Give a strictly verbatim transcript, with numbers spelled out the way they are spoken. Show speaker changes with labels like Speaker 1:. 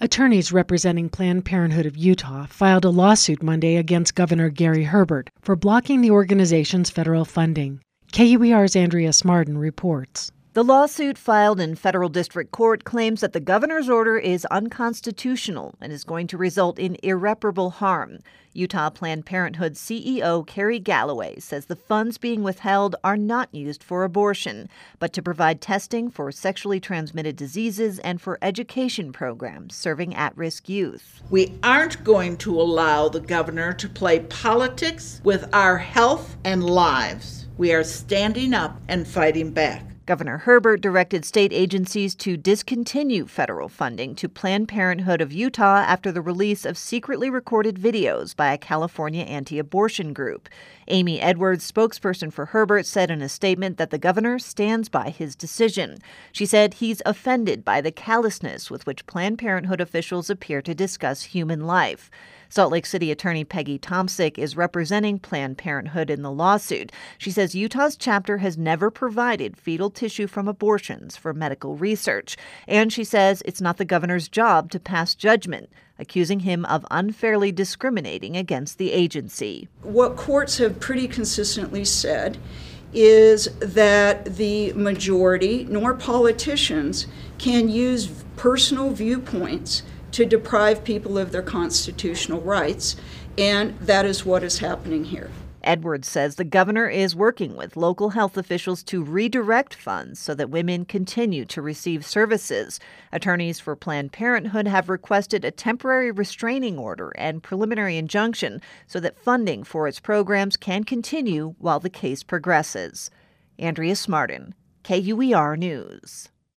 Speaker 1: Attorneys representing Planned Parenthood of Utah filed a lawsuit Monday against Governor Gary Herbert for blocking the organization's federal funding. K U E R's Andrea Smarden reports.
Speaker 2: The lawsuit filed in federal district court claims that the governor's order is unconstitutional and is going to result in irreparable harm. Utah Planned Parenthood C E O Carrie Galloway says the funds being withheld are not used for abortion, but to provide testing for sexually transmitted diseases and for education programs serving at-risk youth.
Speaker 3: We aren't going to allow the governor to play politics with our health and lives. We are standing up and fighting back.
Speaker 2: Governor Herbert directed state agencies to discontinue federal funding to Planned Parenthood of Utah after the release of secretly recorded videos by a California anti-abortion group. Amy Edwards, spokesperson for Herbert, said in a statement that the governor stands by his decision. She said he's offended by the callousness with which Planned Parenthood officials appear to discuss human life. Salt Lake City Attorney Peggy Tomsic is representing Planned Parenthood in the lawsuit. She says Utah's chapter has never provided fetal tissue from abortions for medical research. And she says it's not the governor's job to pass judgment, accusing him of unfairly discriminating against the agency.
Speaker 4: What courts have pretty consistently said is that the majority, nor politicians, can use personal viewpoints to deprive people of their constitutional rights, and that is what is happening here.
Speaker 2: Edwards says the governor is working with local health officials to redirect funds so that women continue to receive services. Attorneys for Planned Parenthood have requested a temporary restraining order and preliminary injunction so that funding for its programs can continue while the case progresses. Andrea Smarden, K U E R News.